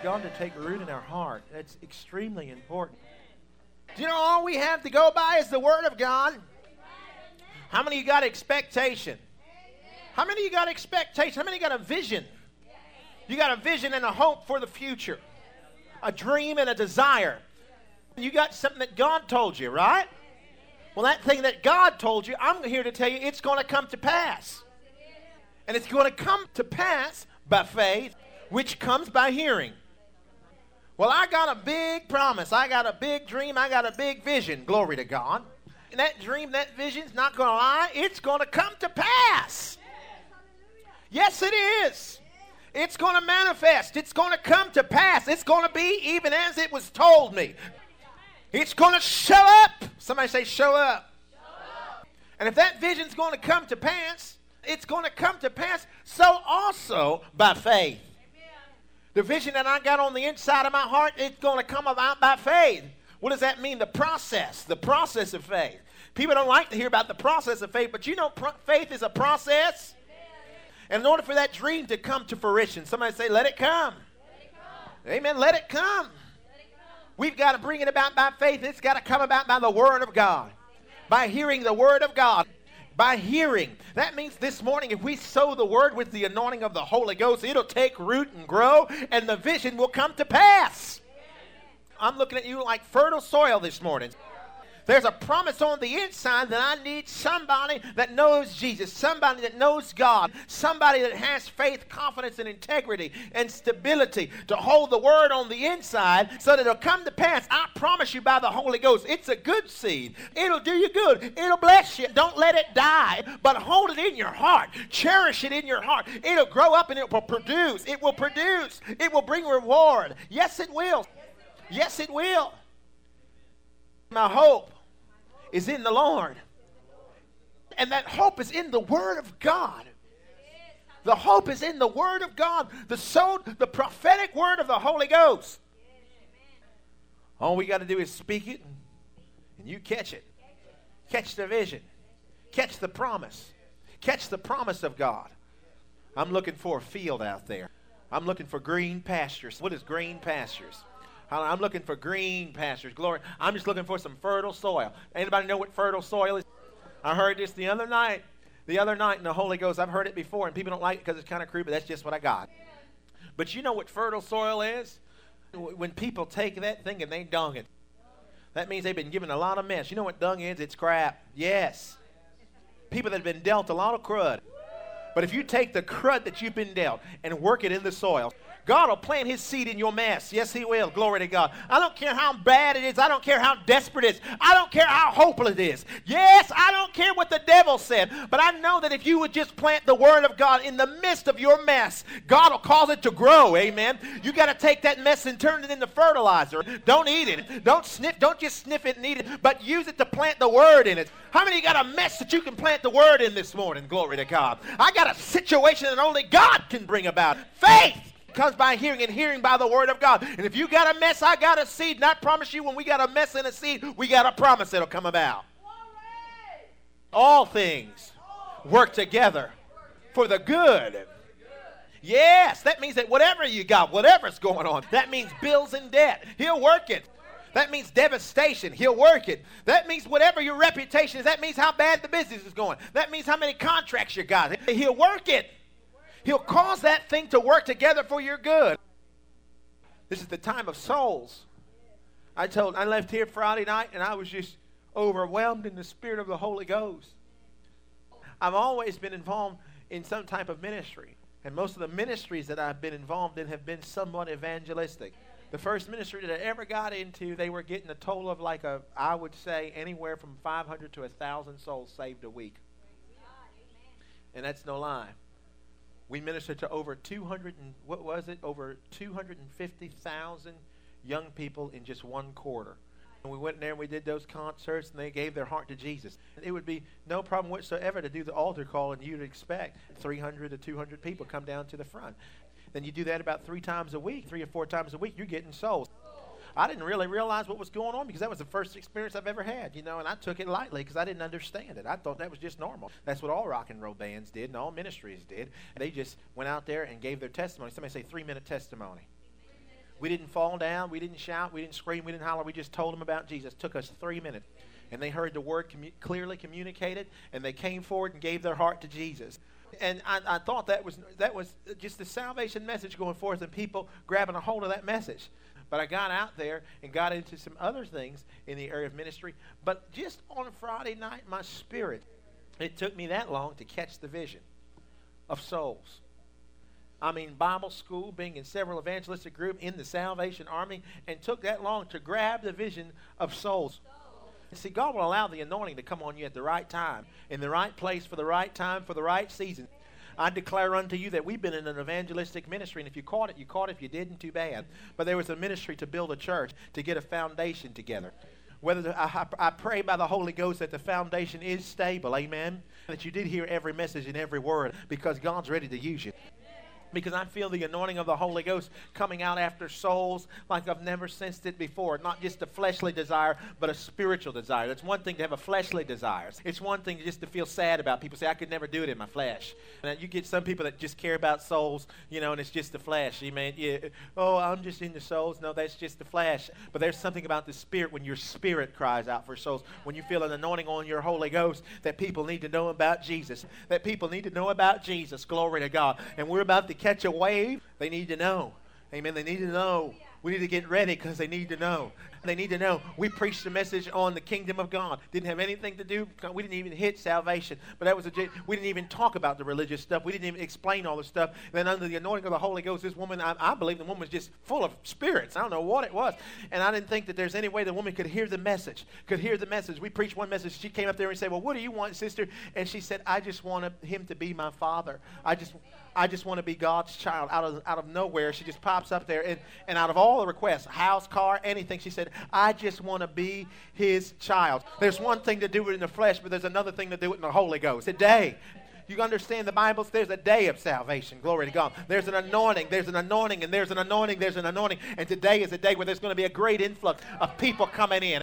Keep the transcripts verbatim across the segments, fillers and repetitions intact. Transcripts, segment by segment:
God to take root in our heart. That's extremely important. Do you know all we have to go by is the Word of God? How many of you got expectation? How many of you got expectation? How many of you got a vision? You got a vision and a hope for the future. A dream and a desire. You got something that God told you, right? Well, that thing that God told you, I'm here to tell you it's going to come to pass. And it's going to come to pass by faith, which comes by hearing. Well, I got a big promise. I got a big dream. I got a big vision. Glory to God. And that dream, that vision's not going to lie. It's going to come to pass. Yes, it is. It's going to manifest. It's going to come to pass. It's going to be even as it was told me. It's going to show up. Somebody say, show up. Show up. And if that vision's going to come to pass, it's going to come to pass so also by faith. Amen. The vision that I got on the inside of my heart, it's going to come about by faith. What does that mean? The process. The process of faith. People don't like to hear about the process of faith, but you know pro- faith is a process. And in order for that dream to come to fruition, somebody say, let it come. Let it come. Amen. Let it come. Let it come. We've got to bring it about by faith. It's got to come about by the Word of God. By hearing the Word of God. By hearing. That means this morning, if we sow the Word with the anointing of the Holy Ghost, it'll take root and grow, and the vision will come to pass. I'm looking at you like fertile soil this morning. There's a promise on the inside that I need somebody that knows Jesus, somebody that knows God, somebody that has faith, confidence, and integrity and stability to hold the Word on the inside so that it'll come to pass. I promise you by the Holy Ghost, it's a good seed. It'll do you good. It'll bless you. Don't let it die, but hold it in your heart. Cherish it in your heart. It'll grow up and it will produce. It will produce. It will bring reward. Yes, it will. Yes, it will. My hope is in the Lord. And that hope is in the Word of God. The hope is in the Word of God. The soul, the prophetic word of the Holy Ghost. All we got to do is speak it, and you catch it. Catch the vision. Catch the promise. Catch the promise of God. I'm looking for a field out there. I'm looking for green pastures. What is green pastures? I'm looking for green pastures. Glory. I'm just looking for some fertile soil. Anybody know what fertile soil is? I heard this the other night. The other night in the Holy Ghost. I've heard it before, and people don't like it because it's kind of crude, but that's just what I got. But you know what fertile soil is? When people take that thing and they dung it. That means they've been given a lot of mess. You know what dung is? It's crap. Yes. People that have been dealt a lot of crud. But if you take the crud that you've been dealt and work it in the soil, God will plant His seed in your mess. Yes, He will. Glory to God. I don't care how bad it is. I don't care how desperate it is. I don't care how hopeless it is. Yes, I don't care what the devil said. But I know that if you would just plant the Word of God in the midst of your mess, God will cause it to grow. Amen. You got to take that mess and turn it into fertilizer. Don't eat it. Don't sniff. Don't just sniff it and eat it, but use it to plant the Word in it. How many of you got a mess that you can plant the Word in this morning? Glory to God. I got a situation that only God can bring about. Faith comes by hearing, and hearing by the Word of God. And if you got a mess, I got a seed. And I promise you, when we got a mess and a seed, we got a promise that'll come about. All things work together for the good. Yes, that means that whatever you got, whatever's going on, that means bills and debt. He'll work it. That means devastation. He'll work it. That means whatever your reputation is. That means how bad the business is going. That means how many contracts you got. He'll work it. He'll cause that thing to work together for your good. This is the time of souls. I told, I left here Friday night and I was just overwhelmed in the Spirit of the Holy Ghost. I've always been involved in some type of ministry. And most of the ministries that I've been involved in have been somewhat evangelistic. The first ministry that I ever got into, they were getting a total of like a, I would say, anywhere from five hundred to one thousand souls saved a week. And that's no lie. We ministered to over two hundred, and what was it? Over two hundred fifty thousand young people in just one quarter. And we went in there and we did those concerts, and they gave their heart to Jesus. It would be no problem whatsoever to do the altar call, and you'd expect three hundred to two hundred people come down to the front. Then you do that about three times a week, three or four times a week, you're getting souls. I didn't really realize what was going on because that was the first experience I've ever had, you know, and I took it lightly because I didn't understand it. I thought that was just normal. That's what all rock and roll bands did and all ministries did. And they just went out there and gave their testimony. Somebody say three-minute testimony. We didn't fall down. We didn't shout. We didn't scream. We didn't holler. We just told them about Jesus. It took us three minutes. And they heard the word commu- clearly communicated, and they came forward and gave their heart to Jesus. And I, I thought that was that was just the salvation message going forth and people grabbing a hold of that message. But I got out there and got into some other things in the area of ministry. But just on Friday night, my spirit, it took me that long to catch the vision of souls. I mean, Bible school, being in several evangelistic groups, in the Salvation Army, and took that long to grab the vision of souls. See, God will allow the anointing to come on you at the right time, in the right place, for the right time, for the right season. I declare unto you that we've been in an evangelistic ministry, and if you caught it, you caught it. If you didn't, too bad. But there was a ministry to build a church, to get a foundation together. Whether the, I, I pray by the Holy Ghost that the foundation is stable, amen, that you did hear every message and every word, because God's ready to use you. Because I feel the anointing of the Holy Ghost coming out after souls like I've never sensed it before. Not just a fleshly desire, but a spiritual desire. It's one thing to have a fleshly desire. It's one thing just to feel sad about. People say, I could never do it in my flesh. And you get some people that just care about souls, you know, and it's just the flesh. You mean, yeah, oh, I'm just into souls. No, that's just the flesh. But there's something about the spirit when your spirit cries out for souls. When you feel an anointing on your Holy Ghost, that people need to know about Jesus. That people need to know about Jesus. Glory to God. And we're about to catch a wave. They need to know. Amen. They need to know. We need to get ready because they need to know. They need to know. We preached a message on the kingdom of God. Didn't have anything to do. We didn't even hit salvation. But that was a. We didn't even talk about the religious stuff. We didn't even explain all the stuff. And then under the anointing of the Holy Ghost, this woman, I, I believe the woman was just full of spirits. I don't know what it was. And I didn't think that there's any way the woman could hear the message. Could hear the message. We preached one message. She came up there and said, well, what do you want, sister? And she said, I just want him to be my father. I just I just want to be God's child. Out of out of nowhere, she just pops up there. And, and out of all the requests, house, car, anything, she said, I just want to be his child. There's one thing to do it in the flesh, but there's another thing to do it in the Holy Ghost. Today, you understand the Bible, there's a day of salvation. Glory to God. There's an anointing. There's an anointing, and there's an anointing. There's an anointing. And today is a day where there's going to be a great influx of people coming in.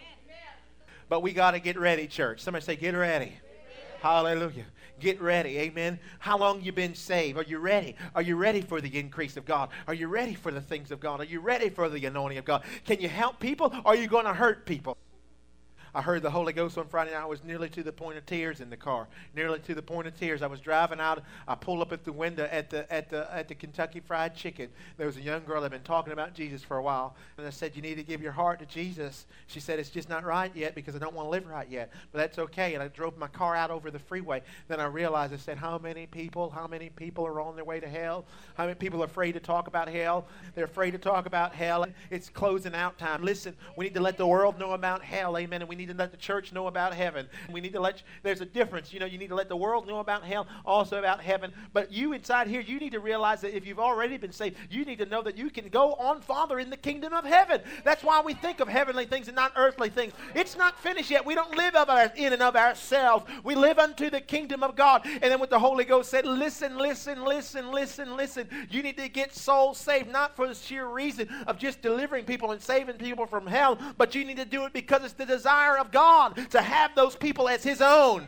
But we got to get ready, church. Somebody say, get ready. Hallelujah. Get ready. Amen. How long you been saved? Are you ready? Are you ready for the increase of God? Are you ready for the things of God? Are you ready for the anointing of God? Can you help people, or are you going to hurt people? I heard the Holy Ghost on Friday night. I was nearly to the point of tears in the car. Nearly to the point of tears. I was driving out. I pulled up at the window at the at the at the Kentucky Fried Chicken. There was a young girl that had been talking about Jesus for a while, and I said, "You need to give your heart to Jesus." She said, "It's just not right yet because I don't want to live right yet." But that's okay. And I drove my car out over the freeway. Then I realized, I said, "How many people? How many people are on their way to hell? How many people are afraid to talk about hell? They're afraid to talk about hell. It's closing out time. Listen, we need to let the world know about hell. Amen. And we need to let the church know about heaven. We need to let, there's a difference. You know, you need to let the world know about hell, also about heaven. But you inside here, you need to realize that if you've already been saved, you need to know that you can go on farther in the kingdom of heaven. That's why we think of heavenly things and not earthly things. It's not finished yet. We don't live of our, in and of ourselves. We live unto the kingdom of God. And then what the Holy Ghost said, listen, listen, listen, listen, listen. You need to get souls saved, not for the sheer reason of just delivering people and saving people from hell, but you need to do it because it's the desire of God to have those people as his own.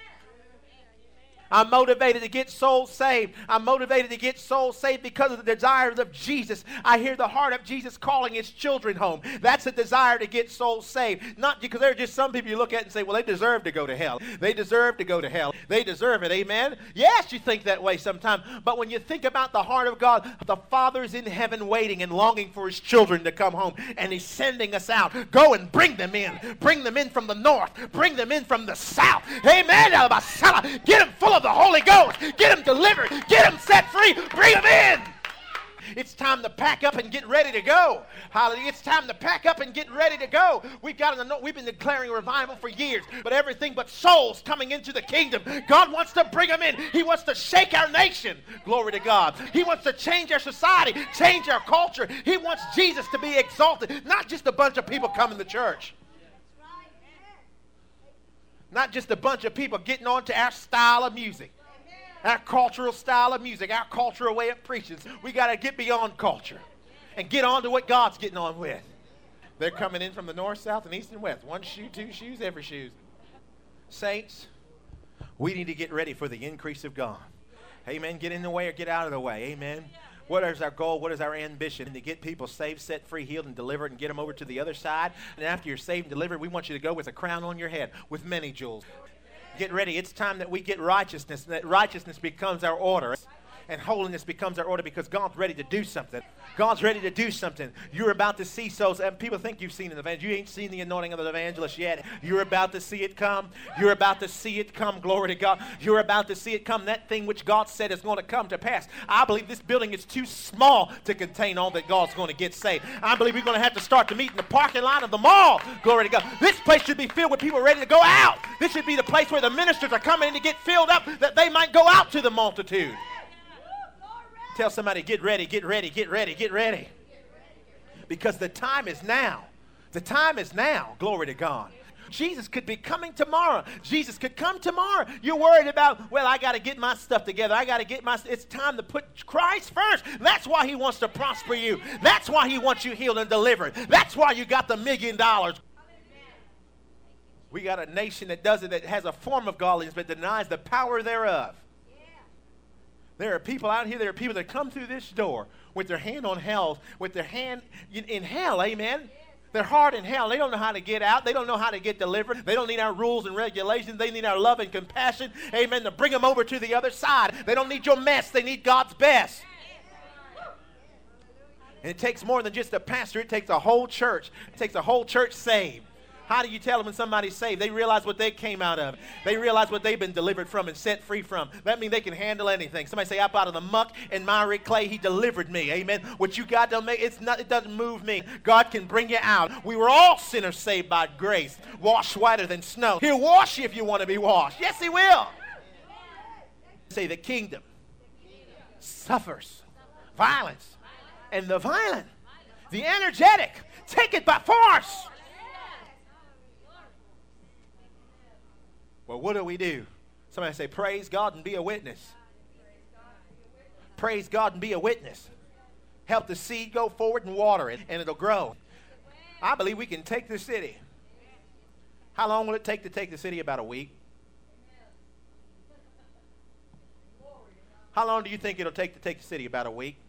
I'm motivated to get souls saved. I'm motivated to get souls saved because of the desires of Jesus. I hear the heart of Jesus calling his children home. That's a desire to get souls saved. Not because there are just some people you look at and say, well, they deserve to go to hell. They deserve to go to hell. They deserve it. Amen? Yes, you think that way sometimes. But when you think about the heart of God, the Father's in heaven waiting and longing for his children to come home. And he's sending us out. Go and bring them in. Bring them in from the north. Bring them in from the south. Amen? Get them full of the Holy Ghost. Get them delivered. Get them set free. Bring them in. It's time to pack up and get ready to go. Hallelujah. It's time to pack up and get ready to go. We've got to know, we've been declaring revival for years, but everything but souls coming into the kingdom. God wants to bring them in. He wants to shake our nation. Glory to God. He wants to change our society, change our culture. He wants Jesus to be exalted, not just a bunch of people coming to church. Not just a bunch of people getting on to our style of music, our cultural style of music, our cultural way of preaching. We got to get beyond culture and get on to what God's getting on with. They're coming in from the north, south, and east and west. One shoe, two shoes, every shoe. Saints, we need to get ready for the increase of God. Amen. Get in the way or get out of the way. Amen. What is our goal? What is our ambition? To get people saved, set free, healed, and delivered, and get them over to the other side. And after you're saved and delivered, we want you to go with a crown on your head with many jewels. Get ready. It's time that we get righteousness, and that righteousness becomes our order. And holiness becomes our order because God's ready to do something. God's ready to do something. You're about to see souls. And people think you've seen an evangelist. You ain't seen the anointing of an evangelist yet. You're about to see it come. You're about to see it come. Glory to God. You're about to see it come. That thing which God said is going to come to pass. I believe this building is too small to contain all that God's going to get saved. I believe we're going to have to start to meet in the parking lot of the mall. Glory to God. This place should be filled with people ready to go out. This should be the place where the ministers are coming in to get filled up that they might go out to the multitude. Tell somebody, get ready, get ready, get ready, get ready. Because the time is now. The time is now. Glory to God. Jesus could be coming tomorrow. Jesus could come tomorrow. You're worried about, well, I got to get my stuff together. I got to get my, it's time to put Christ first. That's why he wants to prosper you. That's why he wants you healed and delivered. That's why you got the million dollars. We got a nation that does it, that has a form of godliness but denies the power thereof. There are people out here, there are people that come through this door with their hand on hell, with their hand in, in hell, amen? Their heart in hell. They don't know how to get out. They don't know how to get delivered. They don't need our rules and regulations. They need our love and compassion, amen, to bring them over to the other side. They don't need your mess. They need God's best. And it takes more than just a pastor. It takes a whole church. It takes a whole church saved. How do you tell them when somebody's saved? They realize what they came out of. They realize what they've been delivered from and set free from. That means they can handle anything. Somebody say, up out of the muck and miry clay, he delivered me. Amen. What you got don't make, it's not, it doesn't move me. God can bring you out. We were all sinners saved by grace, washed whiter than snow. He'll wash you if you want to be washed. Yes, he will. Say the kingdom suffers violence, and the violent, the energetic, take it by force. Well, what do we do? Somebody say, praise God and be a witness. Praise God and be a witness. Help the seed go forward and water it, and it'll grow. I believe we can take the city. How long will it take to take the city? About a week. How long do you think it'll take to take the city? About a week.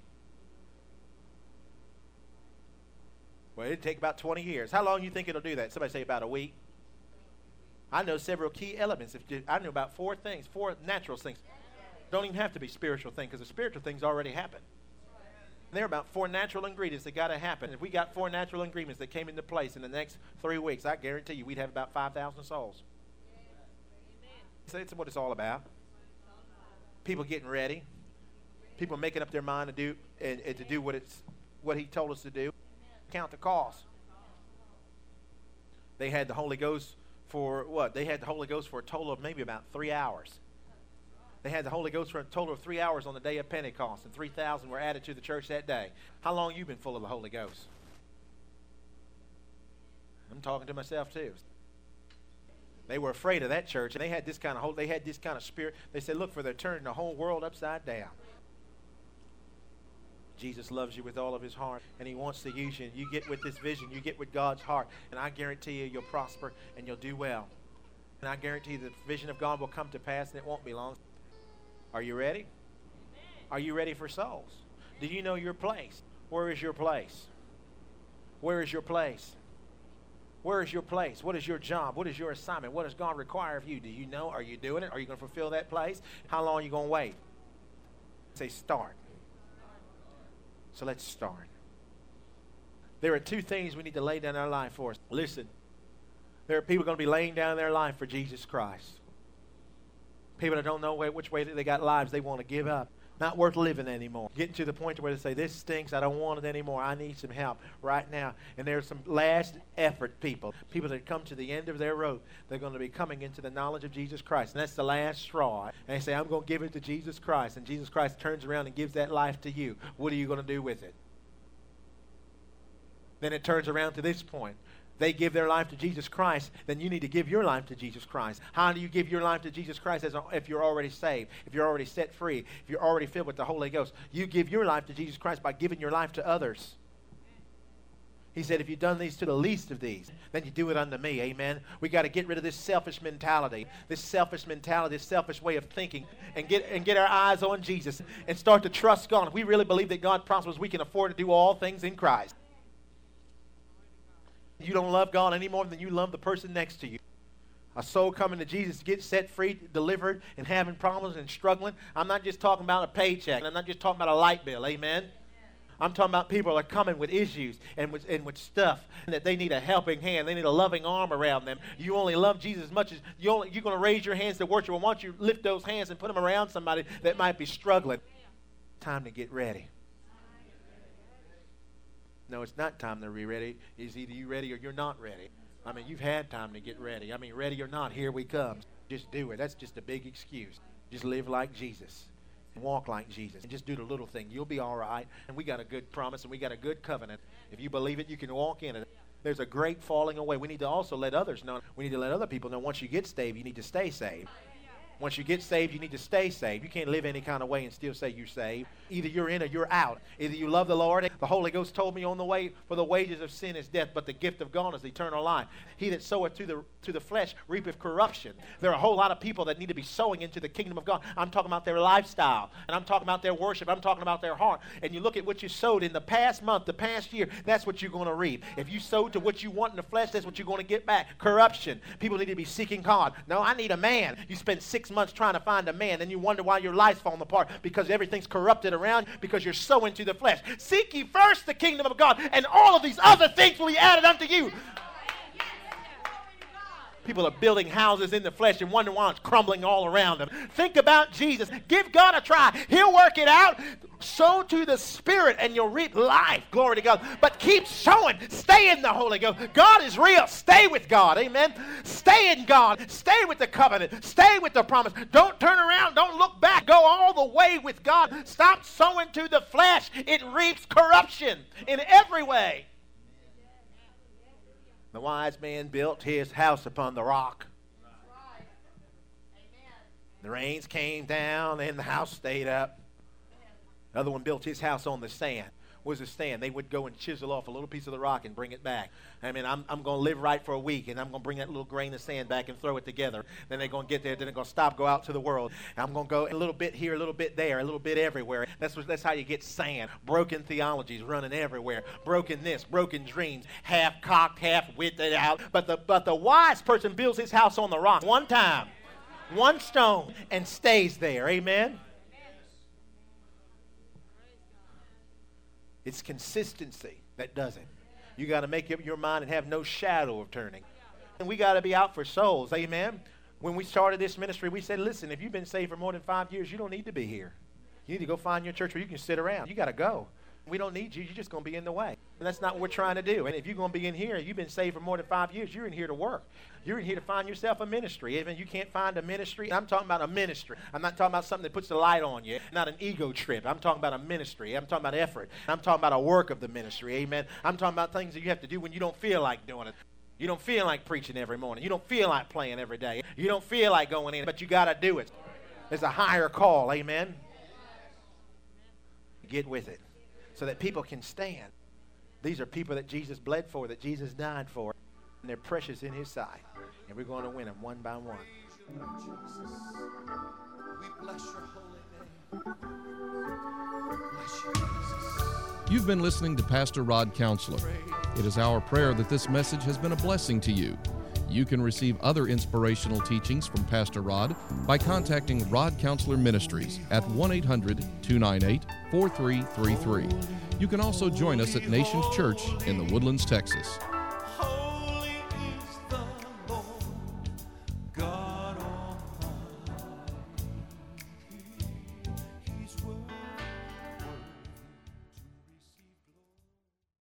Well, it'll take about twenty years. How long do you think it'll do that? Somebody say about a week. I know several key elements. If you, I know about four things, four natural things. Don't even have to be spiritual things, because the spiritual things already happen. And there are about four natural ingredients that got to happen. If we got four natural ingredients that came into place in the next three weeks, I guarantee you we'd have about five thousand souls. So that's what it's all about. People getting ready. People making up their mind to do and, and to do what it's what he told us to do. Count the cost. They had the Holy Ghost for what? They had the Holy Ghost for a total of maybe about three hours. They had the Holy Ghost for a total of three hours on the day of Pentecost, and three thousand were added to the church that day. How long have you been full of the Holy Ghost? I'm talking to myself too. They were afraid of that church, and they had this kind of they had this kind of spirit. They said, look, for they're turning the whole world upside down. Jesus loves you with all of his heart, and he wants to use you. You get with this vision, you get with God's heart, and I guarantee you you'll prosper and you'll do well. And I guarantee you the vision of God will come to pass, and it won't be long. Are you ready? Are you ready for souls? Do you know your place? Where is your place? Where is your place? Where is your place? What is your job? What is your assignment? What does God require of you? Do you know? Are you doing it? Are you going to fulfill that place? How long are you going to wait? Say start. So let's start. There are two things we need to lay down our life for. Listen, there are people going to be laying down their life for Jesus Christ. People that don't know which way they got lives they want to give up. Not worth living anymore. Getting to the point where they say, this stinks, I don't want it anymore, I need some help right now. And there's some last effort people. People that come to the end of their rope, they're going to be coming into the knowledge of Jesus Christ. And that's the last straw. And they say, I'm going to give it to Jesus Christ. And Jesus Christ turns around and gives that life to you. What are you going to do with it? Then it turns around to this point. They give their life to Jesus Christ, then you need to give your life to Jesus Christ. How do you give your life to Jesus Christ as a, if you're already saved, if you're already set free, if you're already filled with the Holy Ghost? You give your life to Jesus Christ by giving your life to others. He said, if you've done these to the least of these, then you do it unto me. Amen. We got to get rid of this selfish mentality, this selfish mentality, this selfish way of thinking, and get and get our eyes on Jesus and start to trust God. If we really believe that God promises we can afford to do all things in Christ. You don't love God any more than you love the person next to you. A soul coming to Jesus to get set free, delivered, and having problems and struggling. I'm not just talking about a paycheck. And I'm not just talking about a light bill. Amen. I'm talking about people that are coming with issues and with, and with stuff, and that they need a helping hand. They need a loving arm around them. You only love Jesus as much as you only, you're going to raise your hands to worship. Well, why don't you lift those hands and put them around somebody that might be struggling? Time to get ready. No, it's not time to be ready. It's either you ready or you're not ready. I mean, you've had time to get ready. I mean, ready or not, here we come. Just do it. That's just a big excuse. Just live like Jesus. And walk like Jesus. And just do the little thing. You'll be all right. And we got a good promise and we got a good covenant. If you believe it, you can walk in it. There's a great falling away. We need to also let others know. We need to let other people know once you get saved, you need to stay saved. Once you get saved, you need to stay saved. You can't live any kind of way and still say you're saved. Either you're in or you're out. Either you love the Lord. The Holy Ghost told me on the way, for the wages of sin is death, but the gift of God is eternal life. He that soweth to the to the flesh reapeth corruption. There are a whole lot of people that need to be sowing into the kingdom of God. I'm talking about their lifestyle, and I'm talking about their worship. I'm talking about their heart. And you look at what you sowed in the past month, the past year, that's what you're going to reap. If you sowed to what you want in the flesh, that's what you're going to get back. Corruption. People need to be seeking God. No, I need a man. You spend six months trying to find a man, and you wonder why your life's falling apart, because everything's corrupted around you, because you're sowing to the flesh. Seek ye first the kingdom of God, and all of these other things will be added unto you. People are building houses in the flesh and wondering why it's crumbling all around them. Think about Jesus. Give God a try. He'll work it out. Sow to the Spirit and you'll reap life. Glory to God. But keep sowing. Stay in the Holy Ghost. God is real. Stay with God. Amen. Stay in God. Stay with the covenant. Stay with the promise. Don't turn around. Don't look back. Go all the way with God. Stop sowing to the flesh. It reaps corruption in every way. The wise man built his house upon the rock. Right. The rains came down and the house stayed up. The other one built his house on the sand. What was the sand? They would go and chisel off a little piece of the rock and bring it back. I mean, I'm, I'm going to live right for a week, and I'm going to bring that little grain of sand back and throw it together. Then they're going to get there. Then they're going to stop, go out to the world. And I'm going to go a little bit here, a little bit there, a little bit everywhere. That's what, that's how you get sand. Broken theologies running everywhere. Broken this, broken dreams, half cocked, half witted out. But the, but the wise person builds his house on the rock one time, one stone, and stays there. Amen? It's consistency that does it. You got to make up your mind and have no shadow of turning. And we got to be out for souls. Amen. When we started this ministry, we said, listen, if you've been saved for more than five years, you don't need to be here. You need to go find your church where you can sit around. You got to go. We don't need you. You're just going to be in the way. And that's not what we're trying to do. And if you're going to be in here, you've been saved for more than five years, you're in here to work. You're in here to find yourself a ministry. Even you can't find a ministry. I'm talking about a ministry. I'm not talking about something that puts the light on you. Not an ego trip. I'm talking about a ministry. I'm talking about effort. I'm talking about a work of the ministry. Amen. I'm talking about things that you have to do when you don't feel like doing it. You don't feel like preaching every morning. You don't feel like playing every day. You don't feel like going in, but you got to do it. There's a higher call. Amen. Get with it so that people can stand. These are people that Jesus bled for, that Jesus died for, and they're precious in his sight. And we're going to win them one by one. We bless your holy name. Bless you, Jesus. You've been listening to Pastor Rod Counselor. It is our prayer that this message has been a blessing to you. You can receive other inspirational teachings from Pastor Rod by contacting Rod Counselor Ministries at one eight hundred two nine eight four three three three. You can also join us at Nations Church in the Woodlands, Texas.